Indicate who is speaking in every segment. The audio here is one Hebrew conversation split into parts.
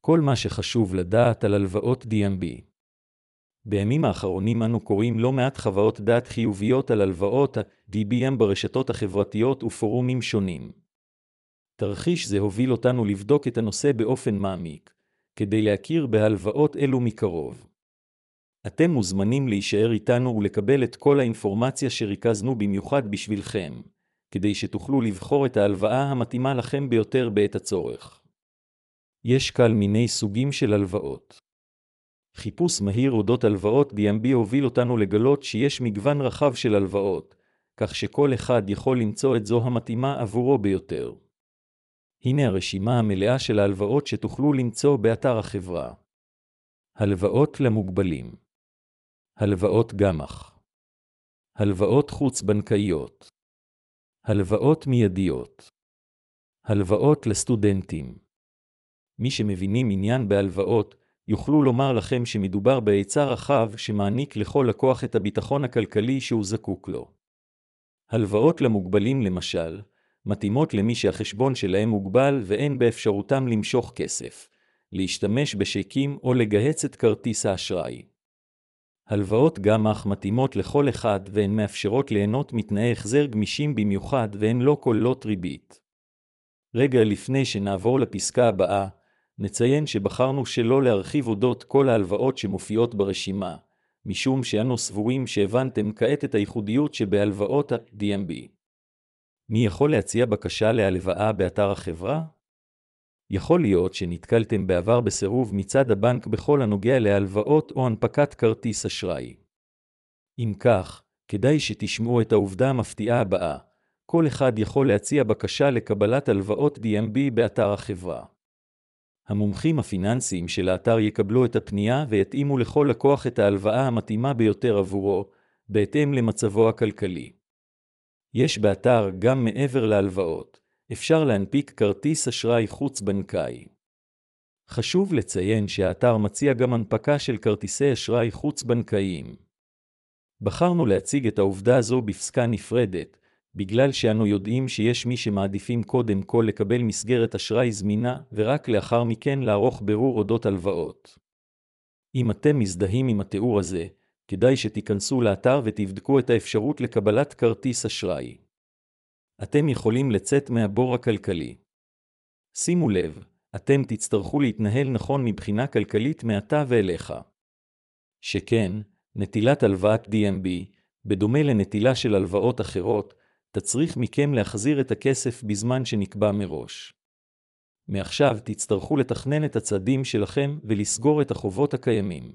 Speaker 1: כל מה שחשוב לדעת על הלוואות DMB. בימים האחרונים אנו קוראים לא מעט חוות דעת חיוביות על הלוואות ה-DBM ברשתות החברתיות ופורומים שונים. תרחיש זה הוביל אותנו לבדוק את הנושא באופן מעמיק, כדי להכיר בהלוואות אלו מקרוב. אתם מוזמנים להישאר איתנו ולקבל את כל האינפורמציה שריכזנו במיוחד בשבילכם, כדי שתוכלו לבחור את ההלוואה המתאימה לכם ביותר בעת הצורך. יש כל מיני סוגים של הלוואות. חיפוש מהיר אודות הלוואות DMB הוביל אותנו לגלות שיש מגוון רחב של הלוואות, כך שכל אחד יכול למצוא את זו המתאימה עבורו ביותר. הנה הרשימה המלאה של ההלוואות שתוכלו למצוא באתר החברה. הלוואות למוגבלים. הלוואות גמ"ח. הלוואות חוץ-בנקאיות. הלוואות מיידיות. הלוואות לסטודנטים. מי שמבינים עניין בהלוואות, יוכלו לומר לכם שמדובר בהיצע רחב שמעניק לכל לקוח את הביטחון הכלכלי שהוא זקוק לו. הלוואות למוגבלים למשל, מתאימות למי שהחשבון שלהם מוגבל ואין באפשרותם למשוך כסף, להשתמש בשקים או לגהץ את כרטיס האשראי. הלוואות גמ"ח מתאימות לכל אחד והן מאפשרות ליהנות מתנאי החזר גמישים במיוחד והן לא כוללות ריבית. רגע לפני שנעבור לפסקה הבאה, נציין שבחרנו שלא להרחיב אודות כל ההלוואות שמופיעות ברשימה, משום שאנו סבורים שהבנתם כעת את הייחודיות שבהלוואות ה-DMB. מי יכול להציע בקשה להלוואה באתר החברה? יכול להיות שנתקלתם בעבר בסירוב מצד הבנק בכל הנוגע להלוואות או הנפקת כרטיס אשראי. אם כך, כדאי שתשמעו את העובדה המפתיעה הבאה, כל אחד יכול להציע בקשה לקבלת הלוואות DMB באתר החברה. המומחים הפיננסיים של האתר יקבלו את הפנייה ויתאימו לכל לקוח את ההלוואה המתאימה ביותר עבורו, בהתאם למצבו הכלכלי. יש באתר גם מעבר להלוואות, אפשר להנפיק כרטיס אשראי חוץ-בנקאי. חשוב לציין שהאתר מציע גם הנפקה של כרטיסי אשראי חוץ-בנקאיים. בחרנו להציג את העובדה הזו בפסקה נפרדת, בגלל שאנו יודעים שיש מי שמעדיפים קודם כל לקבל מסגרת אשראי זמינה ורק לאחר מכן לערוך בירור אודות הלוואות. אם אתם מזדהים עם התיאור הזה, כדאי שתיכנסו לאתר ותבדקו את האפשרות לקבלת כרטיס אשראי. אתם יכולים לצאת מהבור הכלכלי. שימו לב, אתם תצטרכו להתנהל נכון מבחינה כלכלית מעתה ואליך. שכן, נטילת הלוואת DMB, בדומה לנטילה של הלוואות אחרות, תצריך מכם להחזיר את הכסף בזמן שנקבע מראש. מעכשיו תצטרכו לתכנן את הצעדים שלכם ולסגור את החובות הקיימים.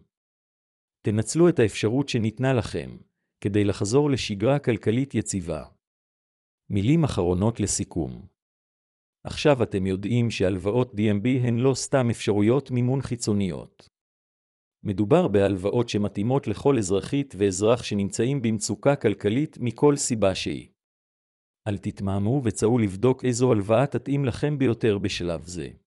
Speaker 1: תנצלו את האפשרות שניתנה לכם, כדי לחזור לשגרה כלכלית יציבה. מילים אחרונות לסיכום. עכשיו אתם יודעים שהלוואות DMB הן לא סתם אפשרויות מימון חיצוניות. מדובר בהלוואות שמתאימות לכל אזרחית ואזרח שנמצאים במצוקה כלכלית מכל סיבה שהיא. אל תתמהמו וצאו לבדוק איזו הלוואה תתאים לכם ביותר בשלב זה.